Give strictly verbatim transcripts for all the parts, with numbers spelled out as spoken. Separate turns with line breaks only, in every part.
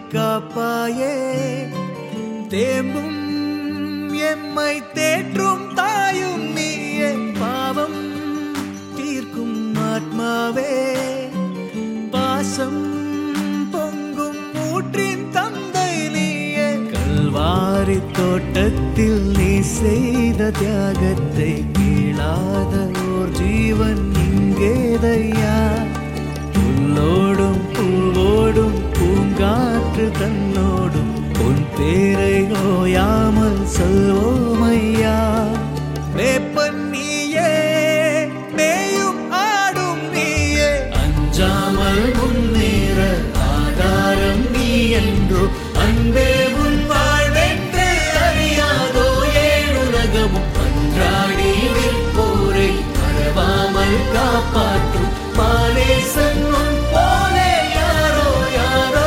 காப்பாயே. தேம்பும் எம்மை தேற்றும் தாயும் நீயே, பாவம் தீர்க்கும் ஆத்மாவே. பாசம் பொங்கும் ஊற்றின் தந்தை நீயே. கல்வாரி தோட்டத்தில் நீ செய்த தியாகத்தை கேளாத ஓர் ஜீவன் இங்கேதையா. புல்லோடும் பூவோடும் பூங்காற்று தன்னோடும் உன் பேரை ஓயாமல் சொல்வோமையா. வேப்பன் நீயே, மேயும் ஆடும் நீயே, அஞ்சாமல் முன்னேற ஆதாரம் நீ என்றோ. அன்பே உன் வாழ்வென்று அறியாதோ ஏழுலகமும் அன்றாடி நிற்போரை மறவாமல் காப்பாற்றும் பாலேசன் உன் போலே யாரோ யாரோ.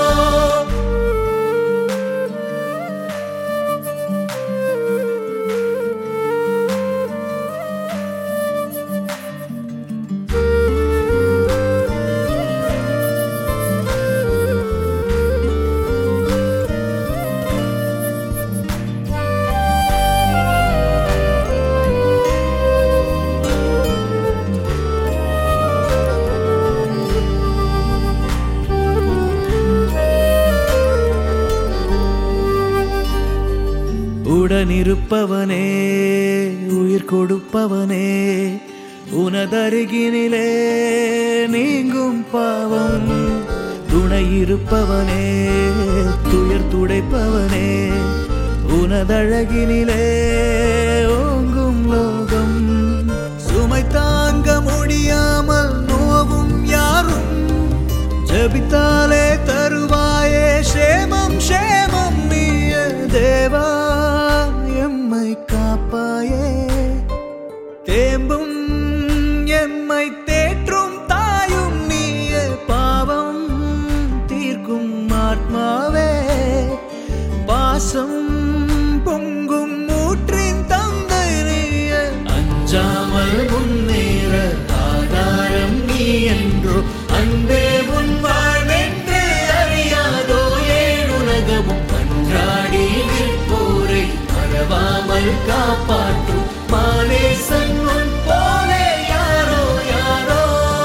உடனிருப்பவனே, உயிர் கொடுப்பவனே, உனதருகினிலே நீங்கும் பாவம். துணையிருப்பவனே, துயர் துடைப்பவனே, உனதழகினிலே ஓங்கும் லோகம். சுமை தாங்க முடியாமல் நோவும் யாரும் ஜபித்தாலே தருவாயே சேமம் சேமம் நீயே. தேவா எம்மை காப்பாயே. தேம்பும் எம்மை தேற்றும் தாயும் நீயே, பாவம் தீர்க்கும் ஆத்மாவே. பாசம் பொங்கும் ஊற்றின் தந்தை நீயே, அஞ்சாமல் முன்னேற ஆதாரம் நீ என்றோ. அன்பே உன் வாழ்வென்று அறியாதோ ஏழுலகமும் அன்றாடி நிற்போரை மறவாமல் காப்பாற்றும் பாலேசன் உன் போலே யாரோ யாரோ.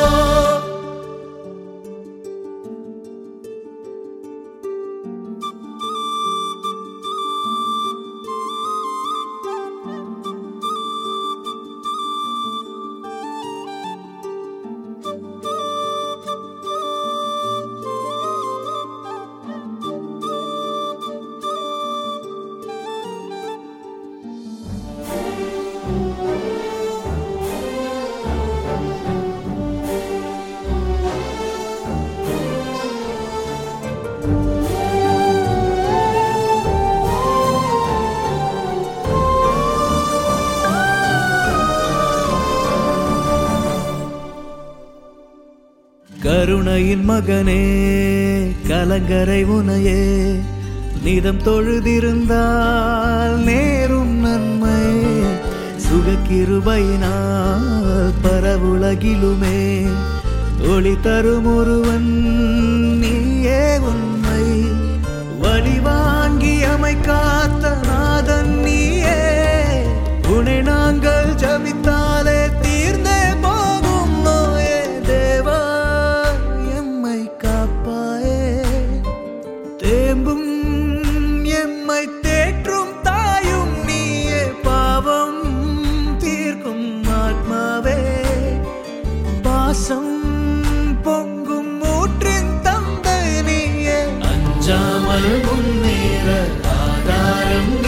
கருணையின் மகனே, கலங்கரை உனையே, நிதம் தொழுதிருந்தால் நேரும் நன்மை. சுகக்கிருபையினால் பரவுலகிலுமே ஒளி தரும் ஒருவன் நீயே உண்மை. வழி வாங்கி அமை காத்த நாதன் நீயே. உனை நாங்கள் ஜபித்தாலே தீர்ந்தே போகும் நோயே. தேவா எம்மை காப்பாயே. தேம்பும் எம்மை தேற்றும் தாயும் நீயே, பாவம் தீர்க்கும் ஆத்மாவே. பாசம் பொங்கும் ஊற்றின் தந்தை நீயே, அஞ்சாமல் முன்னேற ஆதாரம்